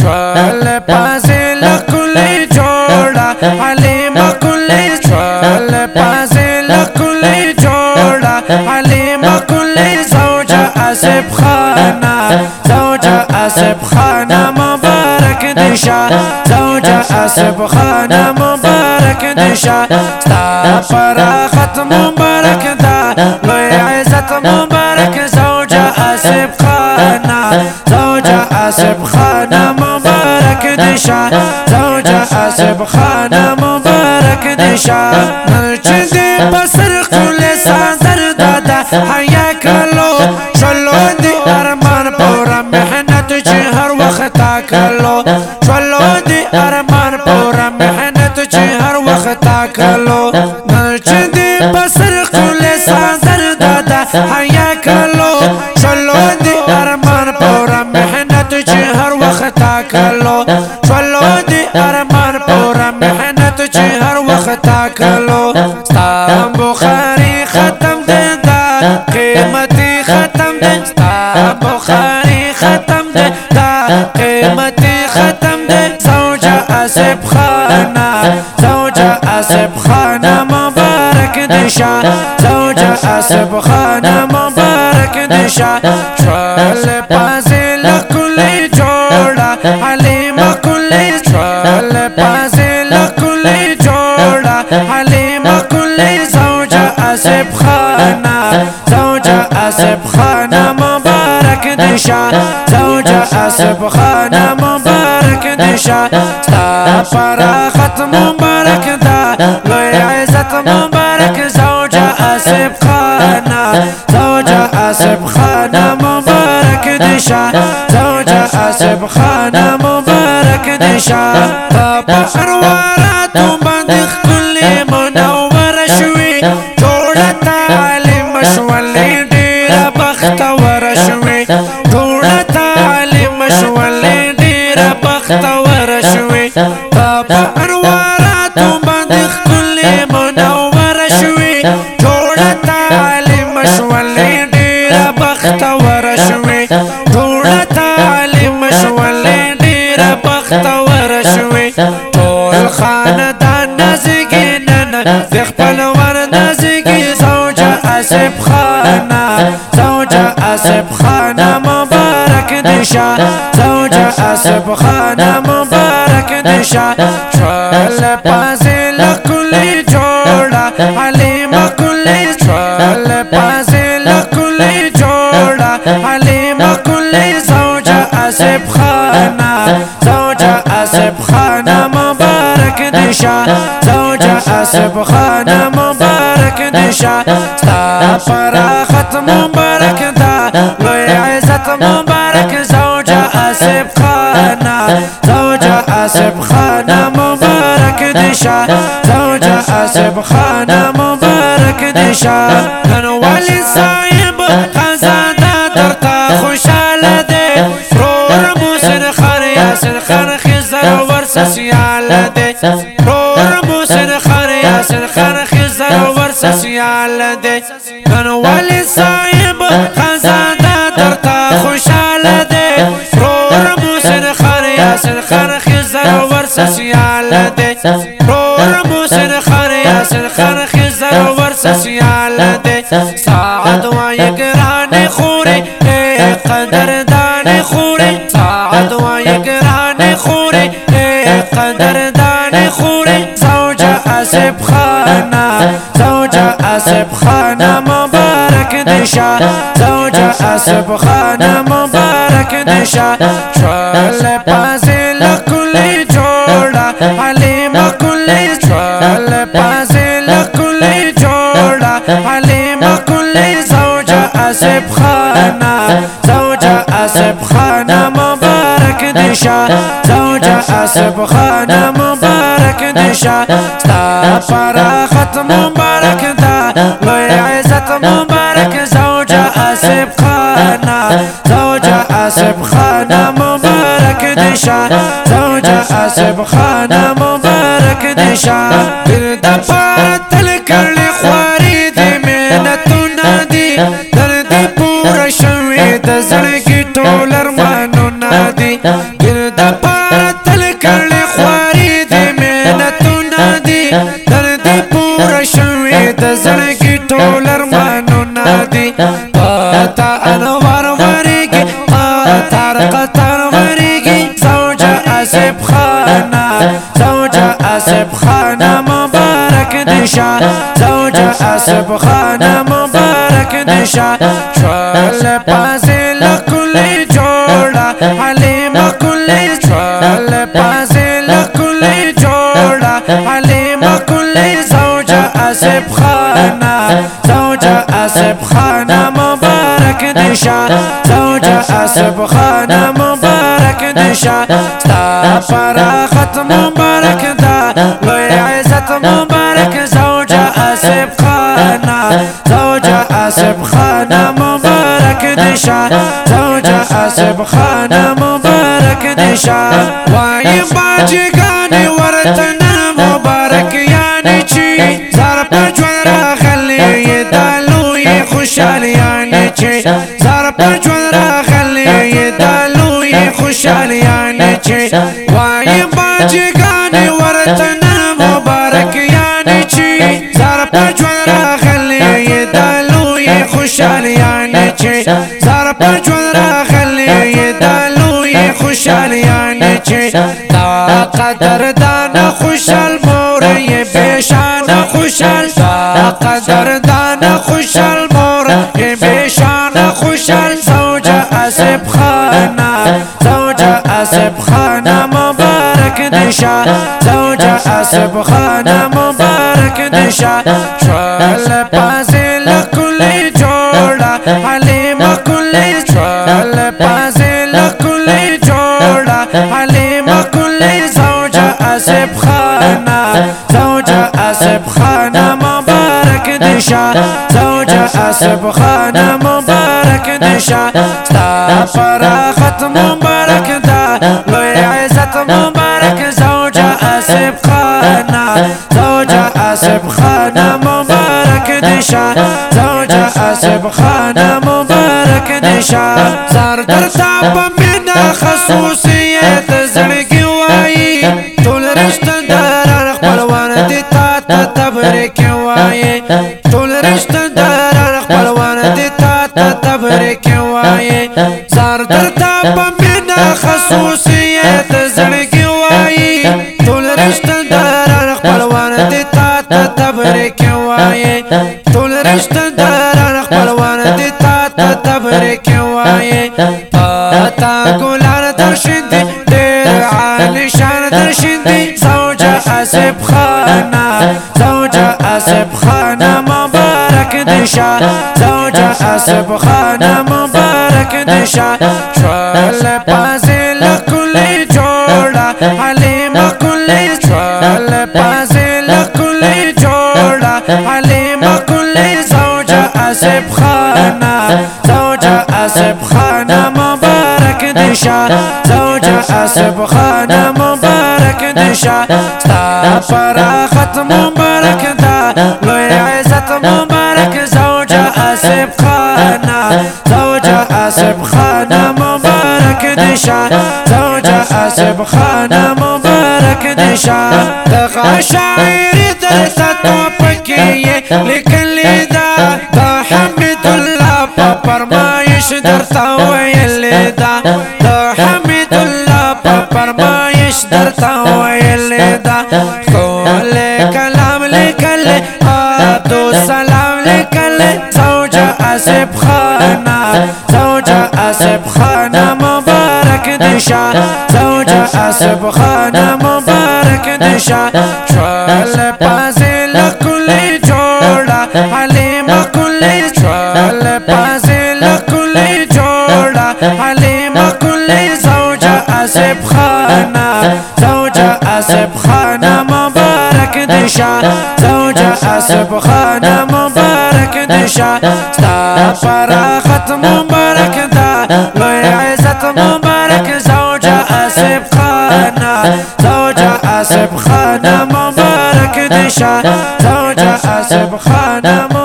شوال پازل کلی جوڑا حلیمہ کلی شوال پازل کلی جوڑا حلیمہ کلی زوجہ آصف خانہ زوجہ آصف خانہ مبارک دشا زوجہ آصف خانہ مبارک دشا ستا فراخت مبارک دا لوی عزت مبارک زوجہ آصف خانہ زوجہ آصف خانہ مبارک دشا زوجہ آصف خانہ مبارک دشا نرچ دے بسر قل سازر دادا حیا کلو شلو دی ارمان پورا محنت چی ہر وقت کلو شلو دی ارمان پورا محنت چی ہر وقت کلو نرچ دے بسر قل سازر دادا حیا کلو شلو دی ارمان پورا محنت چی ہر وقت کلو شلو دی ارمان پورا محنت چی ہر وقت کلو ستا بخاری ختم دے دا قیمتی ختم دے ستا بخاری ختم دے دا قیمتی ختم دے زوجہ آصف خانہ زوجہ آصف خانہ مبارک دشا زوجہ آصف خانہ مبارک دشا شوال پازل کلی جوڑا حلیمہ کلی شوال پازل کلی جوڑا حلیمہ کلی زوجہ آصف خانہ زوجہ آصف خانہ مبارک دشا زوجہ آصف خانہ مبارک دشا ستا فراخت مبارک دا لوی عزت مبارک زوجہ آصف خانہ زوجہ آصف خانہ مبارک دشا زوجہ آصف خانہ مبارک دشا پاپا ارواراتو بندخ کلی منور شوی جوڑتا علم شولی دیر بختور شوی جوڑتا علم شولی دیر بختور شوی پاپا ارواراتو بندخ کلی منور شوی جوڑتا علم شولی دیر بختور شوی جوڑتا علم شولی دیر بختور شوی طول خاندان نزگی نن دیخ پلور نزگی زوجہ آصف خانہ زوجہ آصف خانہ مبارک دشا زوجہ آصف خانہ مبارک دشا شوال پازل کلی جوڑا حلیمہ کلی شوال پازل کلی جوڑا حلیمہ کلی زوجہ آصف خانہ زوجہ آصف خانہ مبارک دشا زوجہ آصف خانہ مبارک دشا ستا فراخت مبارک دا لوی عزت مبارک زوجہ آصف خانہ زوجہ آصف خانہ مبارک دشا زوجہ آصف خانہ مبارک دشا ننوالی صاحب خزانہ درتا خوشحال دے رور موسن خر یاسن خر خزر ورس سیال دے رور موسن خر یاسن خر خزر ورس سیال دے ننوالی صاحب خزانہ درتا خوشحال دے رور موسن خر یاسن خر خزر ورس سیال دے رور موسن خر یاسن خر خزر ورس سیال دے ساعد و یگران خوری اے قدردان خوری ساعد و یگران خوری اے قدردان خوری زوجہ آصف خانہ زوجہ آصف خانہ مبارک دشا زوجہ آصف خانہ مبارک دشا شوال پازل کلی جوڑا حلیمہ کلی شوال پازل کلی جوڑا حلیمہ کلی زوجہ آصف خانہ زوجہ آصف خانہ مبارک دشا زوجہ آصف خانہ مبارک دشا ستا فراخت مبارک دا لوی عزت مبارک زوجہ آصف خانہ زوجہ آصف خانہ مبارک دشا زوجہ آصف خانہ مبارک دشا دل دپا تل کرلی خواری دی محنتو نادی درد پورا شوی د زړګي ټول ارمانو نادي دل دپا پتا انوار مریگی قطر قطر مریگی زوجة آصف خانه زوجة آصف خانه مبارک دشا زوجة آصف خانه مبارک دشا چول پازل کل جوڑا حلیمه کل چول پازل کل جوڑا حلیمه کل زوجة آصف خانه زوجة آصف خانه مبارک دشا زوجة آصف خانه مبارک دشا ستا فراخت مبارک دا لوی عزت مبارک زوجة آصف خانه زوجة آصف خانه مبارک دشا زوجة آصف خانه مبارک دشا وایم باجگانی ورتنا مبارک یعنی چی زار پجوان را خلی دالوی خوشحال یعنی چی زار پجوان را خلی دالوی خوشحال یعنی چی وایم باجگانی ورتنا مبارک یعنی چی زار پجوان را خلی دالوی خوشحال یعنی چی زار پجوان را خلی دالوی خوشحال یعنی چی تا قدر دانا خوشحال موری بیشان خوشحال تا قدر دانا خوشحال موری بیشان خوشحال زوجة آصف خانه زوجة آصف خانه مبارک دشا زوجة آصف خانه مبارک دشا چول پازل کل جوڑا حلیمه کل چول پازل کل جوڑا حلیمه کل زوجة آصف خانه زوجة آصف خانه مبارک دشا زوجة آصف خانه مبارک دشا ستا فراخت مبارک دا لوی عزت مبارک زوجة آصف خانه زوجة آصف خانه مبارک دشا زوجة آصف خانه مبارک دشا زار در تاب من خصوصیت زړګي وایي ټول رشتہ دار خپلوان دي تا تبریک وایي ټول رشتہ دار خپلوان دي تا تبریک وایي زار در تاب من خصوصیت زړګي وایي ټول رشتہ دار خپلوان دي تا تبریک وایي ټول رشتہ دار خپلوان دي تا تبریک وایي پتا ګلان درشندي ډېر عالی شان درشندي زوجة آصف خانه زوجة آصف خانه مبارک دشا زوجة آصف خانه مبارک دشا چول پازل کل جوڑا حلیمه کل چول پازل کل جوڑا حلیمه کل زوجة آصف خانه زوجة آصف خانه مبارک دشا زوجة آصف خانه مبارک دشا ستا فراخت مبارک دا لوی عزت مبارک زوجة آصف خانه زوجة آصف خانه مبارک دشا زوجة آصف خانه مبارک دشا دغه شاعر درته توپکیه لیکلی دا حمید الله په فرمایش درته ویلی دا حمید الله په فرمایش درته ویلی دا ښکل کلام لیکلی عبدو سلام لیکلی زوجة آصف خانه زوجة آصف خانه مبارک دشا زوجة آصف خانه مبارک دشا چول پازل کل جوڑا حلیمه کل چول پازل کل جوڑا حلیمه کل زوجة آصف خانه زوجة آصف خانه مبارک دشا زوجة آصف خانه مبارک دشا ستا فراخت مبارک دا لوی عزت مبارک زوجة آصف خانه زوجة آصف خانه مبارک دشا زوجة آصف خانه